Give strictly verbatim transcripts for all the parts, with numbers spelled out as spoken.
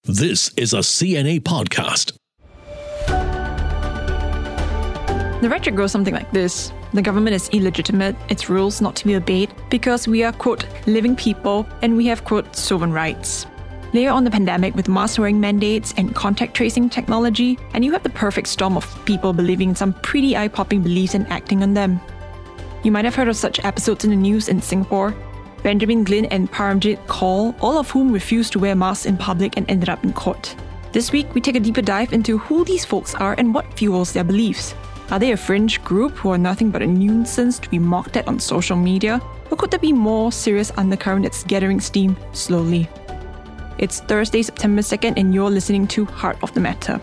This is a C N A podcast. The rhetoric goes something like this. The government is illegitimate, its rules not to be obeyed, because we are, quote, living people and we have, quote, sovereign rights. Layer on the pandemic with mask-wearing mandates and contact tracing technology, and you have the perfect storm of people believing in some pretty eye-popping beliefs and acting on them. You might have heard of such episodes in the news in Singapore. Benjamin Glynn and Paramjit Kaur, all of whom refused to wear masks in public and ended up in court. This week, we take a deeper dive into who these folks are and what fuels their beliefs. Are they a fringe group who are nothing but a nuisance to be mocked at on social media? Or could there be more serious undercurrent that's gathering steam slowly? It's Thursday, September second, and you're listening to Heart of the Matter.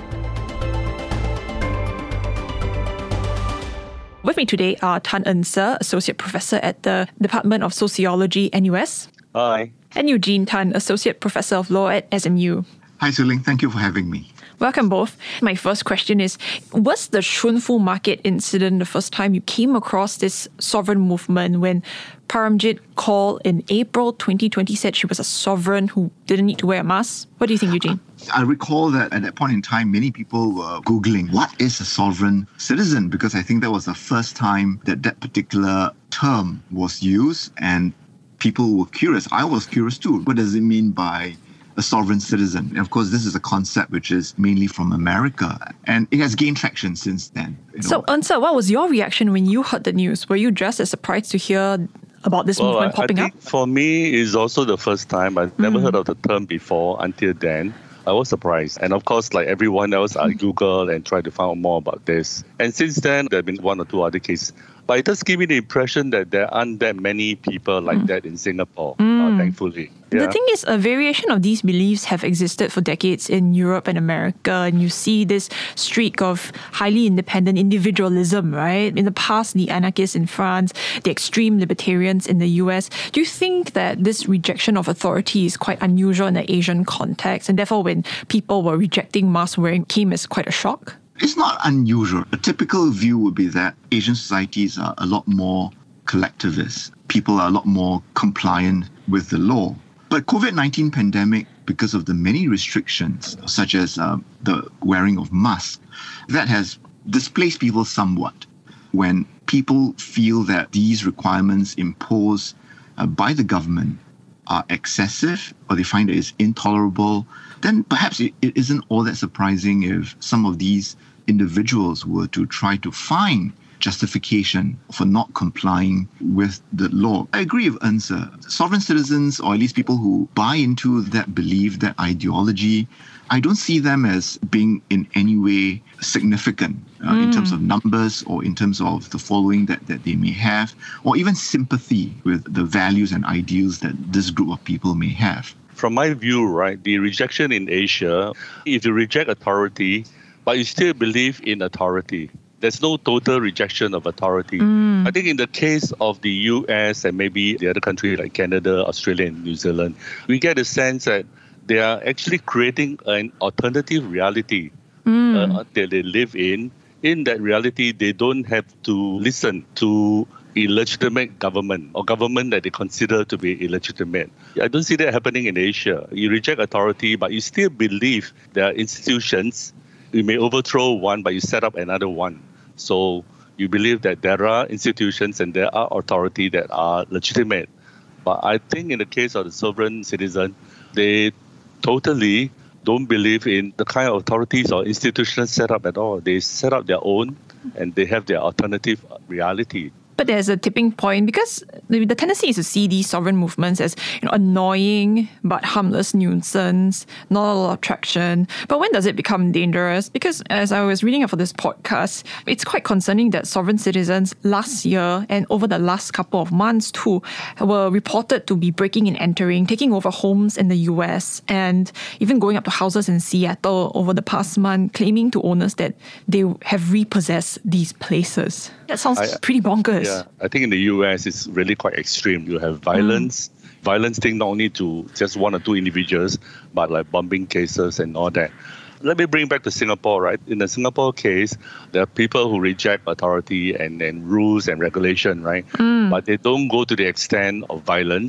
With me today are Tan Eun Se, Associate Professor at the Department of Sociology, N U S. Hi. And Eugene Tan, Associate Professor of Law at S M U. Hi, Su Ling. Thank you for having me. Welcome both. My first question is, was the Shunfu Market incident the first time you came across this sovereign movement when Paramjit Kaur in April twenty twenty said she was a sovereign who didn't need to wear a mask? What do you think, Eugene? I recall that at that point in time, many people were Googling, what is a sovereign citizen? Because I think that was the first time that that particular term was used and people were curious. I was curious too. What does it mean by a sovereign citizen? And of course, this is a concept which is mainly from America, and it has gained traction since then. You know. So, Eun Se, what was your reaction when you heard the news? Were you just as surprised to hear about this well, movement I, popping I think up? For me, it's also the first time. I've never Mm. heard of the term before until then. I was surprised. And of course, like everyone else, I Googled and tried to find out more about this. And since then, there have been one or two other cases. But it does give me the impression that there aren't that many people like mm. that in Singapore, mm. uh, thankfully. Yeah. The thing is, a variation of these beliefs have existed for decades in Europe and America, and you see this streak of highly independent individualism, right? In the past, the anarchists in France, the extreme libertarians in the U S. Do you think that this rejection of authority is quite unusual in the Asian context, and therefore when people were rejecting mask wearing came as quite a shock? It's not unusual. A typical view would be that Asian societies are a lot more collectivist. People are a lot more compliant with the law. But COVID nineteen pandemic, because of the many restrictions, such as uh, the wearing of masks, that has displaced people somewhat. When people feel that these requirements imposed uh, by the government are excessive, or they find that it's intolerable, then perhaps it, it isn't all that surprising if some of these individuals were to try to find justification for not complying with the law. I agree with Eun Se. Sovereign citizens, or at least people who buy into that belief, that ideology, I don't see them as being in any way significant uh, mm. in terms of numbers or in terms of the following that, that they may have, or even sympathy with the values and ideals that this group of people may have. From my view, right, the rejection in Asia, if you reject authority, but you still believe in authority, there's no total rejection of authority. Mm. I think in the case of the U S and maybe the other countries like Canada, Australia, and New Zealand, we get a sense that they are actually creating an alternative reality mm. uh, that they live in. In that reality, they don't have to listen to illegitimate government or government that they consider to be illegitimate. I don't see that happening in Asia. You reject authority, but you still believe there are institutions. You may overthrow one, but you set up another one. So you believe that there are institutions and there are authority that are legitimate. But I think in the case of the sovereign citizen, they totally don't believe in the kind of authorities or institutional setup at all. They set up their own and they have their alternative reality. But there's a tipping point because the, the tendency is to see these sovereign movements as, you know, annoying but harmless nuisance, not a lot of traction. But when does it become dangerous? Because as I was reading up for this podcast, it's quite concerning that sovereign citizens last year and over the last couple of months too were reported to be breaking and entering, taking over homes in the U S and even going up to houses in Seattle over the past month, claiming to owners that they have repossessed these places. That sounds I, pretty bonkers. Yeah, I think in the U S it's really quite extreme. You have violence, mm. violence thing not only to just one or two individuals, but like bombing cases and all that. Let me bring back to Singapore, right? In the Singapore case, there are people who reject authority and, and rules and regulation, right? Mm. But they don't go to the extent of violence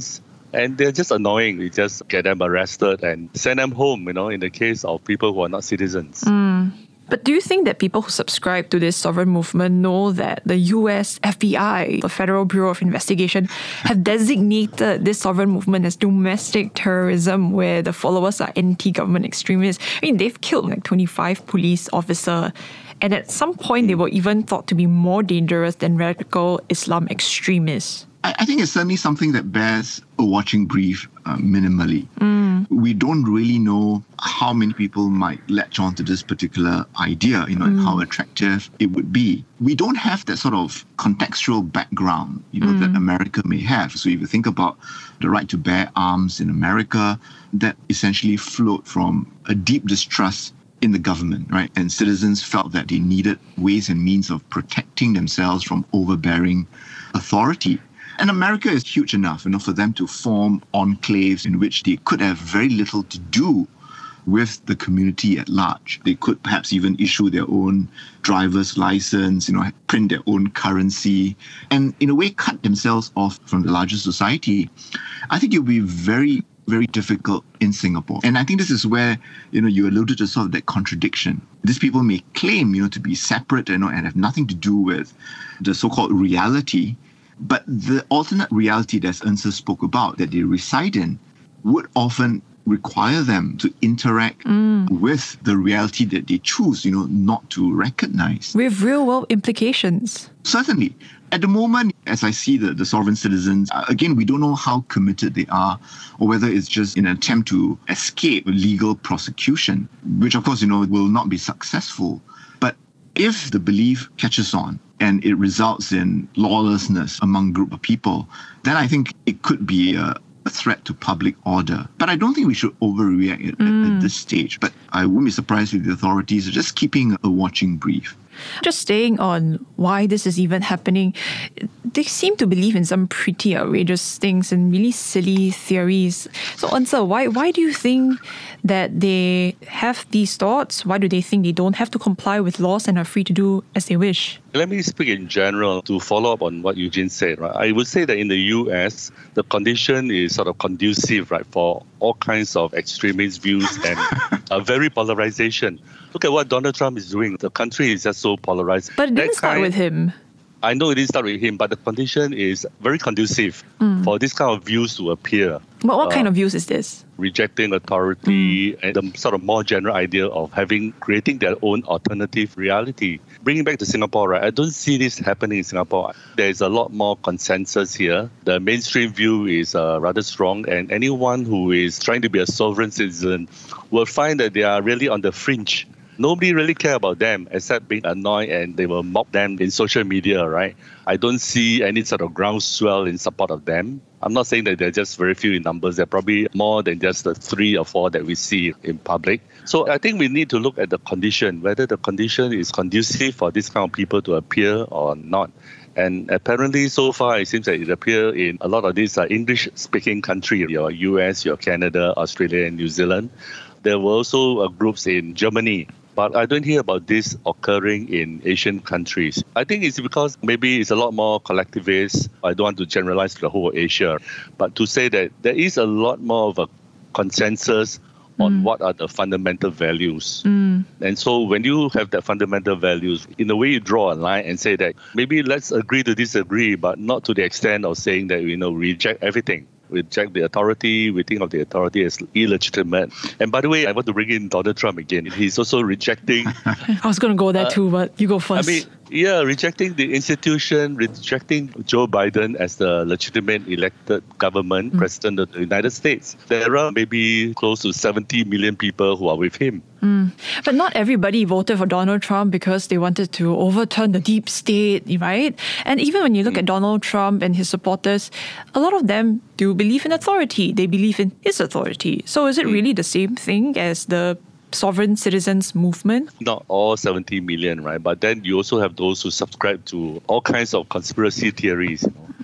And they're just annoying. We just get them arrested and send them home, you know, in the case of people who are not citizens. Mm. But do you think that people who subscribe to this sovereign movement know that the U S F B I, the Federal Bureau of Investigation, have designated this sovereign movement as domestic terrorism, where the followers are anti-government extremists? I mean, they've killed like twenty-five police officers. And at some point, they were even thought to be more dangerous than radical Islam extremists. I think it's certainly something that bears a watching brief uh, minimally. Mm. We don't really know how many people might latch on to this particular idea, you know, mm. and how attractive it would be. We don't have that sort of contextual background, you know, mm. that America may have. So if you think about the right to bear arms in America, that essentially flowed from a deep distrust in the government, right? And citizens felt that they needed ways and means of protecting themselves from overbearing authority. And America is huge enough, you know, for them to form enclaves in which they could have very little to do with the community at large. They could perhaps even issue their own driver's license, you know, print their own currency, and in a way cut themselves off from the larger society. I think it would be very, very difficult in Singapore. And I think this is where, you know, you alluded to sort of that contradiction. These people may claim, you know, to be separate, you know, and have nothing to do with the so-called reality. But the alternate reality that Eunse spoke about, that they reside in, would often require them to interact mm. with the reality that they choose, you know, not to recognize. With real-world implications. Certainly. At the moment, as I see the, the sovereign citizens, again, we don't know how committed they are, or whether it's just an attempt to escape legal prosecution, which, of course, you know, will not be successful. But if the belief catches on, and it results in lawlessness among a group of people, then I think it could be a, a threat to public order. But I don't think we should overreact at, mm. at this stage. But I wouldn't be surprised if the authorities are just keeping a watching brief. Just staying on why this is even happening, they seem to believe in some pretty outrageous things and really silly theories. So, Eunse, why, why do you think that they have these thoughts? Why do they think they don't have to comply with laws and are free to do as they wish? Let me speak in general to follow up on what Eugene said. Right? I would say that in the U S, the condition is sort of conducive, right, for all kinds of extremist views and a very polarization. Look at what Donald Trump is doing. The country is just so polarized. But it didn't that start kind, with him. I know it didn't start with him, but the condition is very conducive mm. for this kind of views to appear. But what uh, kind of views is this? Rejecting authority mm. and the sort of more general idea of having, creating their own alternative reality. Bringing back to Singapore, right, I don't see this happening in Singapore. There is a lot more consensus here. The mainstream view is uh, rather strong, and anyone who is trying to be a sovereign citizen will find that they are really on the fringe. Nobody really care about them except being annoyed, and they will mock them in social media, right? I don't see any sort of groundswell in support of them. I'm not saying that they're just very few in numbers. They're probably more than just the three or four that we see in public. So I think we need to look at the condition, whether the condition is conducive for this kind of people to appear or not. And apparently, so far, it seems that it appears in a lot of these uh, English-speaking countries, your U S, your Canada, Australia, and New Zealand. There were also uh, groups in Germany. But I don't hear about this occurring in Asian countries. I think it's because maybe it's a lot more collectivist. I don't want to generalize the whole Asia. But to say that there is a lot more of a consensus on mm. what are the fundamental values. Mm. And so when you have that fundamental values, in a way you draw a line and say that maybe let's agree to disagree, but not to the extent of saying that, you know, reject everything. We reject the authority, we think of the authority as illegitimate. And by the way, I want to bring in Donald Trump again. He's also rejecting... I was going to go there uh, too, but you go first. I mean, yeah, rejecting the institution, rejecting Joe Biden as the legitimate elected government, mm. president of the United States. There are maybe close to seventy million people who are with him. Mm. But not everybody voted for Donald Trump because they wanted to overturn the deep state, right? And even when you look mm. at Donald Trump and his supporters, a lot of them do believe in authority. They believe in his authority. So is it mm. really the same thing as the sovereign citizens movement? Not all seventy million, right? But then you also have those who subscribe to all kinds of conspiracy theories. You know?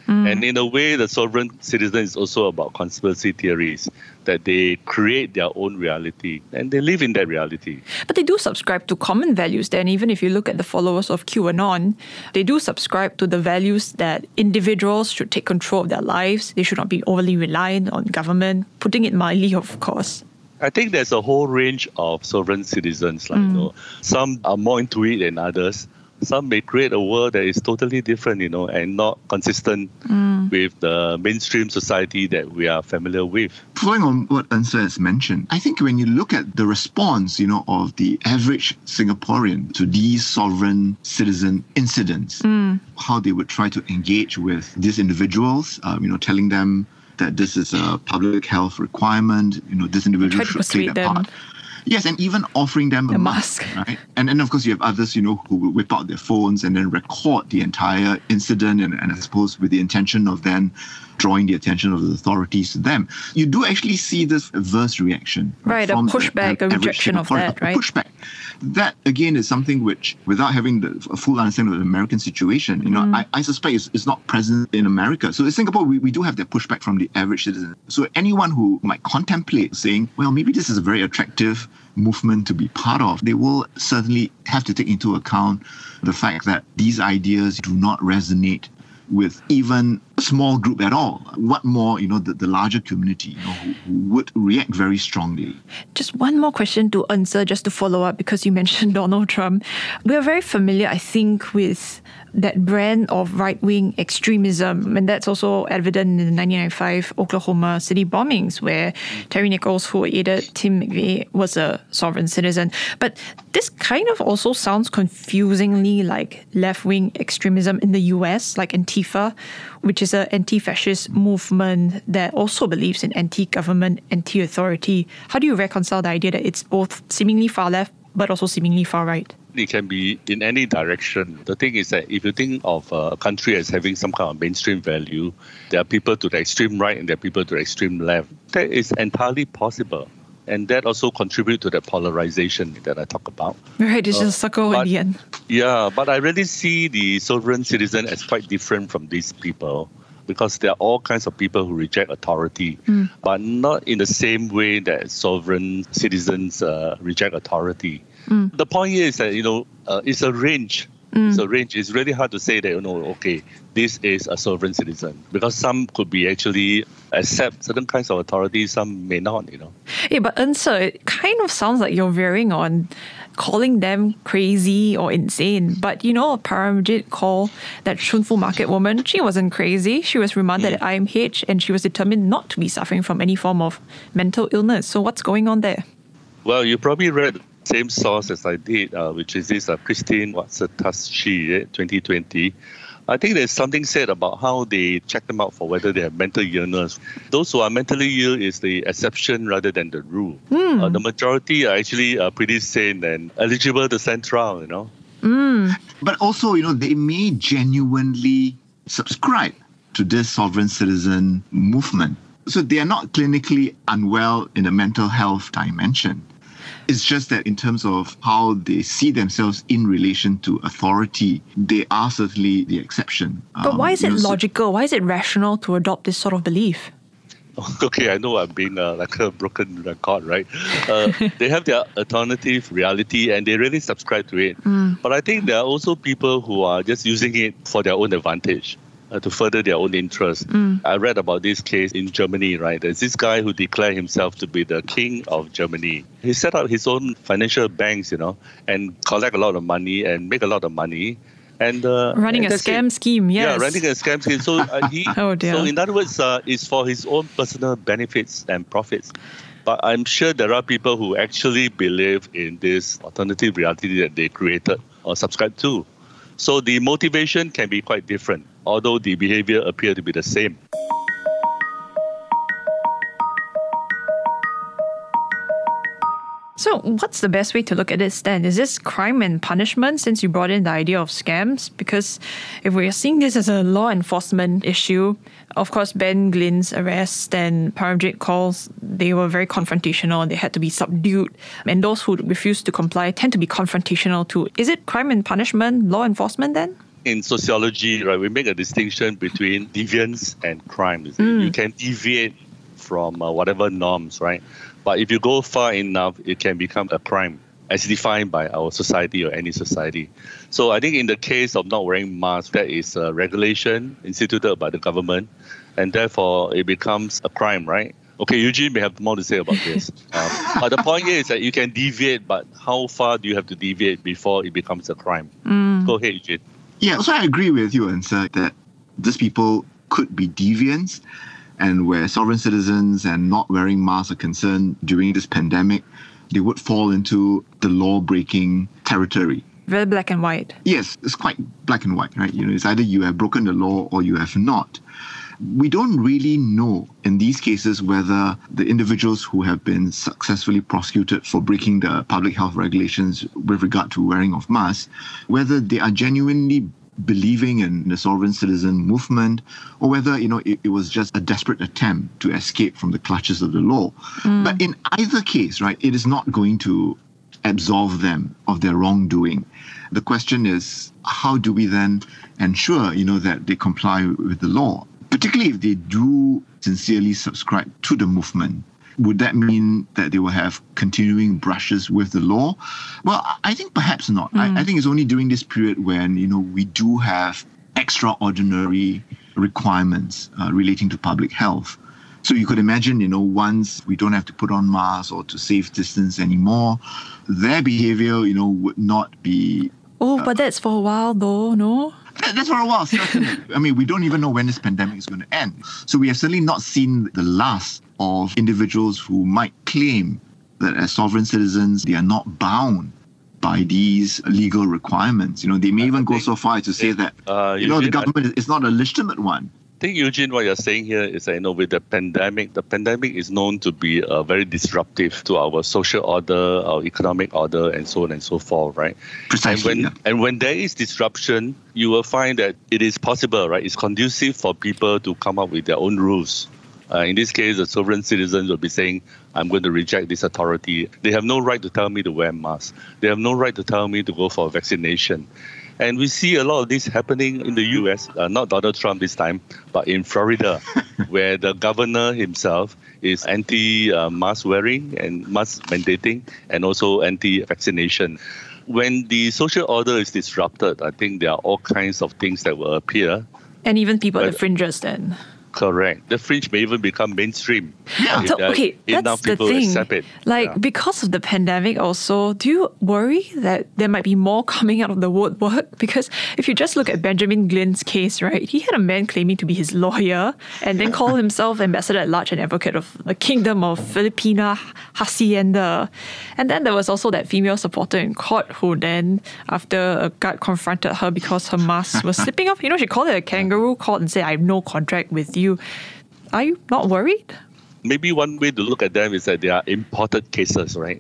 Mm. And in a way, the sovereign citizen is also about conspiracy theories, that they create their own reality and they live in that reality. But they do subscribe to common values then. Even if you look at the followers of QAnon, they do subscribe to the values that individuals should take control of their lives. They should not be overly reliant on government, putting it mildly, of course. I think there's a whole range of sovereign citizens. Like, mm. you know, some are more into it than others. Some may create a world that is totally different, you know, and not consistent mm. with the mainstream society that we are familiar with. Following on what Unser has mentioned, I think when you look at the response, you know, of the average Singaporean to these sovereign citizen incidents, mm. how they would try to engage with these individuals, um, you know, telling them that this is a public health requirement, you know, this individual should play their them. part. Yes, and even offering them a, a mask, mask, right? And then, of course, you have others, you know, who will whip out their phones and then record the entire incident, and, and I suppose with the intention of then drawing the attention of the authorities to them. You do actually see this adverse reaction. Right, from a pushback, a rejection of that, right? A pushback. That, again, is something which, without having the, a full understanding of the American situation, you know, mm. I, I suspect is, is not present in America. So in Singapore, we, we do have that pushback from the average citizen. So anyone who might contemplate saying, well, maybe this is a very attractive movement to be part of, they will certainly have to take into account the fact that these ideas do not resonate with even a small group at all. What more, you know, the, the larger community, you know, who, who would react very strongly. Just one more question to answer, just to follow up, because you mentioned Donald Trump. We are very familiar, I think, with that brand of right-wing extremism, and that's also evident in the nineteen ninety-five Oklahoma City bombings, where Terry Nichols, who aided Tim McVeigh, was a sovereign citizen. But this kind of also sounds confusingly like left-wing extremism in the U S, like Antifa, which is an anti-fascist movement that also believes in anti-government, anti-authority. How do you reconcile the idea that it's both seemingly far left but also seemingly far right? It can be in any direction. The thing is that if you think of a country as having some kind of mainstream value, there are people to the extreme right and there are people to the extreme left. That is entirely possible. And that also contributes to the polarization that I talk about. Right, it's uh, just a circle but, in the end. Yeah, but I really see the sovereign citizen as quite different from these people, because there are all kinds of people who reject authority, mm. but not in the same way that sovereign citizens uh, reject authority. Mm. The point here is that, you know, uh, it's a range. Mm. It's a range. It's really hard to say that, you know, okay, this is a sovereign citizen, because some could be actually accept certain kinds of authority, some may not, you know. Yeah, but Unser, it kind of sounds like you're veering on calling them crazy or insane. But, you know, Paramjit called that Shunfu market woman, she wasn't crazy. She was remanded mm. at I M H and she was determined not to be suffering from any form of mental illness. So what's going on there? Well, you probably read the same source as I did, uh, which is this uh, Christine Watsatashi, eh, twenty twenty. I think there's something said about how they check them out for whether they have mental illness. Those who are mentally ill is the exception rather than the rule. Mm. Uh, the majority are actually uh, pretty sane and eligible to stand trial, you know. Mm. But also, you know, they may genuinely subscribe to this sovereign citizen movement. So they are not clinically unwell in a mental health dimension. It's just that in terms of how they see themselves in relation to authority, they are certainly the exception. But um, why is it you know, logical? Why is it rational to adopt this sort of belief? Okay, I know I'm being uh, like a broken record, right? Uh, they have their alternative reality and they really subscribe to it. Mm. But I think there are also people who are just using it for their own advantage. Uh, to further their own interests. Mm. I read about this case in Germany, right? There's this guy who declared himself to be the king of Germany. He set up his own financial banks, you know, and collect a lot of money and make a lot of money. And uh, running and a scam it. scheme, yes. Yeah, running a scam scheme. So uh, he, oh dear. So in other words, uh, it's for his own personal benefits and profits. But I'm sure there are people who actually believe in this alternative reality that they created or subscribe to. So the motivation can be quite different, although the behavior appear to be the same. So what's the best way to look at this then? Is this crime and punishment, since you brought in the idea of scams? Because if we're seeing this as a law enforcement issue, of course, Ben Glynn's arrest and Paramjit calls, they were very confrontational and they had to be subdued. And those who refuse to comply tend to be confrontational too. Is it crime and punishment, law enforcement then? In sociology, right, we make a distinction between deviance and crime. You, mm. you can deviate from uh, whatever norms, right? But if you go far enough, it can become a crime, as defined by our society or any society. So I think in the case of not wearing masks, that is a regulation instituted by the government, and therefore it becomes a crime, right? Okay, Eugene may have more to say about this. Um, but the point is that you can deviate, but how far do you have to deviate before it becomes a crime? Mm. Go ahead, Eugene. Yeah, so I agree with you, Ansar, that these people could be deviants, and where sovereign citizens and not wearing masks are concerned during this pandemic, they would fall into the law-breaking territory. Very black and white. Yes, it's quite black and white, right? You know, it's either you have broken the law or you have not. We don't really know in these cases whether the individuals who have been successfully prosecuted for breaking the public health regulations with regard to wearing of masks, whether they are genuinely believing in the sovereign citizen movement, or whether, you know, it, it was just a desperate attempt to escape from the clutches of the law. Mm. But in either case, right, it is not going to absolve them of their wrongdoing. The question is, how do we then ensure, you know, that they comply with the law? Particularly if they do sincerely subscribe to the movement. Would that mean that they will have continuing brushes with the law? Well, I think perhaps not. Mm. I, I think it's only during this period when, you know, we do have extraordinary requirements uh, relating to public health. So you could imagine, you know, once we don't have to put on masks or to safe distance anymore, their behavior, you know, would not be... Oh, uh, but that's for a while though, no? That, that's for a while, certainly. I mean, we don't even know when this pandemic is going to end. So we have certainly not seen the last of individuals who might claim that as sovereign citizens, they are not bound by these legal requirements. You know, they may even go so far as to say that, uh, you know, the government is not a legitimate one. I think, Eugene, what you're saying here is that, you know, with the pandemic, the pandemic is known to be uh, very disruptive to our social order, our economic order, and so on and so forth, right? Precisely. And when, yeah. and when there is disruption, you will find that it is possible, right? It's conducive for people to come up with their own rules. Uh, in this case, the sovereign citizens will be saying, I'm going to reject this authority. They have no right to tell me to wear masks. They have no right to tell me to go for vaccination. And we see a lot of this happening in the U S, uh, not Donald Trump this time, but in Florida, where the governor himself is anti-mask uh, wearing and mask mandating, and also anti-vaccination. When the social order is disrupted, I think there are all kinds of things that will appear. And even people at the fringes then. Correct. The fringe may even become mainstream. Yeah. So, okay, that's the thing. Like, yeah. because of the pandemic also, do you worry that there might be more coming out of the woodwork? Because if you just look at Benjamin Glynn's case, right, he had a man claiming to be his lawyer and then call himself ambassador at large and advocate of the Kingdom of Filipina Hacienda. And then there was also that female supporter in court who then, after a guard confronted her because her mask was slipping off, you know, she called it a kangaroo court and said, I have no contract with you. Are you not worried? Maybe one way to look at them is that they are imported cases, right?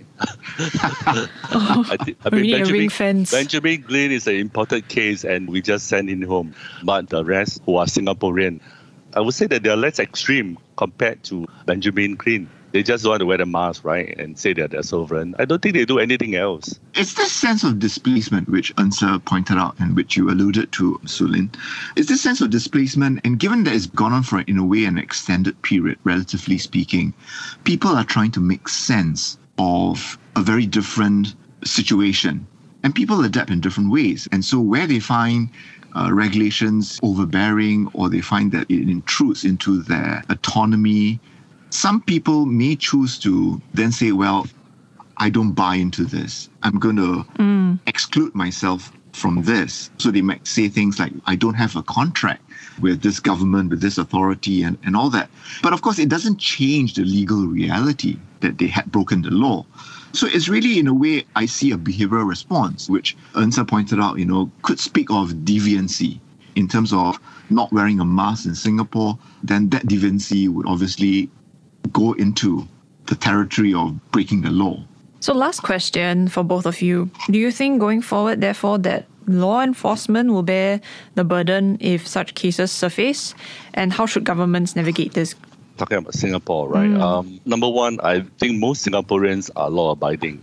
oh, I, th- I mean, we need Benjamin, a ring fence. Benjamin Glynn is an imported case and we just send him home. But the rest who are Singaporean, I would say that they are less extreme compared to Benjamin Glynn. They just want to wear the mask, right, and say that they're sovereign. I don't think they do anything else. It's this sense of displacement which Ansar pointed out and which you alluded to, Sulin. It's this sense of displacement, and given that it's gone on for, in a way, an extended period, relatively speaking, people are trying to make sense of a very different situation. And people adapt in different ways. And so where they find uh, regulations overbearing, or they find that it intrudes into their autonomy, some people may choose to then say, well, I don't buy into this. I'm going to mm. exclude myself from this. So they might say things like, I don't have a contract with this government, with this authority, and, and all that. But of course, it doesn't change the legal reality that they had broken the law. So it's really, in a way, I see a behavioral response, which Ansar pointed out, you know, could speak of deviancy in terms of not wearing a mask in Singapore. Then that deviancy would obviously go into the territory of breaking the law. So last question for both of you. Do you think going forward, therefore, that law enforcement will bear the burden if such cases surface? And how should governments navigate this? Talking about Singapore, right? Mm. Um, number one, I think most Singaporeans are law-abiding.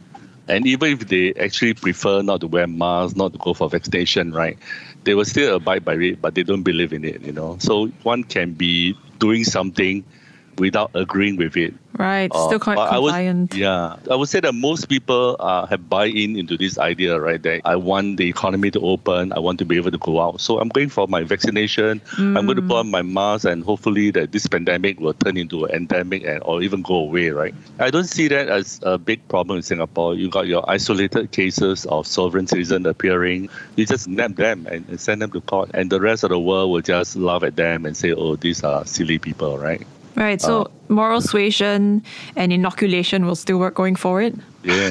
And even if they actually prefer not to wear masks, not to go for vaccination, right, they will still abide by it, but they don't believe in it, you know. So one can be doing something without agreeing with it. Right, still quite uh, compliant. I would, yeah, I would say that most people uh, have buy-in into this idea, right, that I want the economy to open, I want to be able to go out. So I'm going for my vaccination, mm. I'm going to put on my mask, and hopefully that this pandemic will turn into an endemic and or even go away, right? I don't see that as a big problem in Singapore. You got your isolated cases of sovereign citizens appearing. You just nab them and, and send them to court, and the rest of the world will just laugh at them and say, oh, these are silly people, right? Right, so uh, moral suasion and inoculation will still work going forward? Yeah.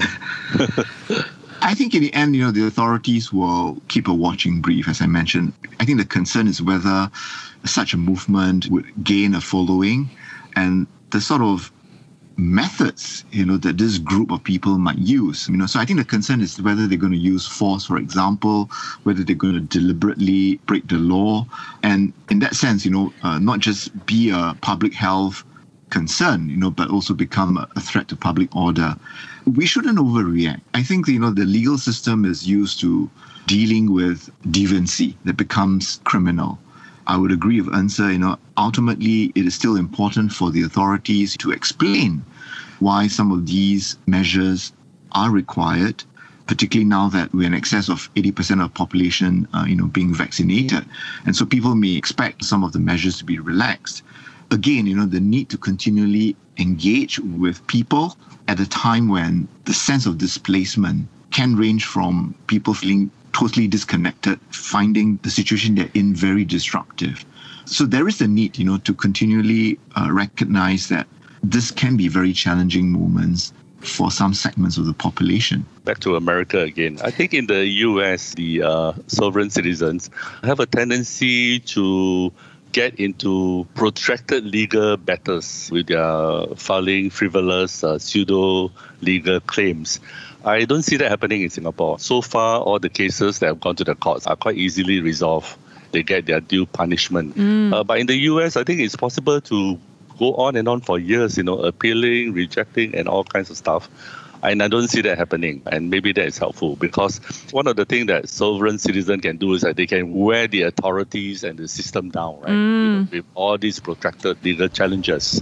I think in the end, you know, the authorities will keep a watching brief, as I mentioned. I think the concern is whether such a movement would gain a following and the sort of methods, you know, that this group of people might use. You know, so I think the concern is whether they're going to use force, for example, whether they're going to deliberately break the law, and in that sense, you know, uh, not just be a public health concern, you know, but also become a threat to public order. We shouldn't overreact. I think, you know, the legal system is used to dealing with deviancy that becomes criminal. I would agree with Unser, you know, ultimately it is still important for the authorities to explain why some of these measures are required, particularly now that we're in excess of eighty percent of the population, uh, you know, being vaccinated. And so people may expect some of the measures to be relaxed. Again, you know, the need to continually engage with people at a time when the sense of displacement can range from people feeling totally disconnected, finding the situation they're in very disruptive. So there is a need, you know, to continually uh, recognize that this can be very challenging moments for some segments of the population. Back to America again. I think in the U S, the uh, sovereign citizens have a tendency to get into protracted legal battles with their filing frivolous uh, pseudo-legal claims. I don't see that happening in Singapore. So far, all the cases that have gone to the courts are quite easily resolved. They get their due punishment. Mm. Uh, but in the U S, I think it's possible to go on and on for years, you know, appealing, rejecting, and all kinds of stuff. And I don't see that happening. And maybe that is helpful because one of the things that sovereign citizens can do is that they can wear the authorities and the system down, right? Mm. You know, with all these protracted legal challenges.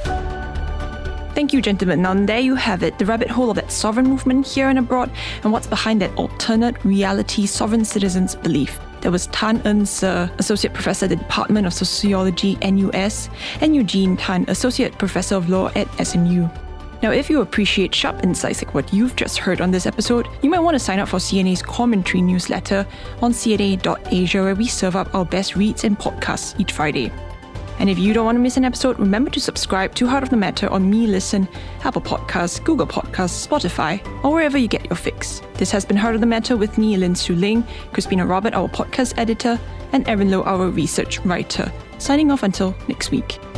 Thank you, gentlemen. Now, there you have it, the rabbit hole of that sovereign movement here and abroad and what's behind that alternate reality sovereign citizens belief. There was Tan Eun Seo, Associate Professor at the Department of Sociology, N U S, and Eugene Tan, Associate Professor of Law at S M U. Now, if you appreciate sharp insights like what you've just heard on this episode, you might want to sign up for C N A's commentary newsletter on c n a dot asia, where we serve up our best reads and podcasts each Friday. And if you don't want to miss an episode, remember to subscribe to Heart of the Matter on Me Listen, Apple Podcasts, Google Podcasts, Spotify, or wherever you get your fix. This has been Heart of the Matter with me, Lin Su Ling, Crispina Robert, our podcast editor, and Erin Low, our research writer. Signing off until next week.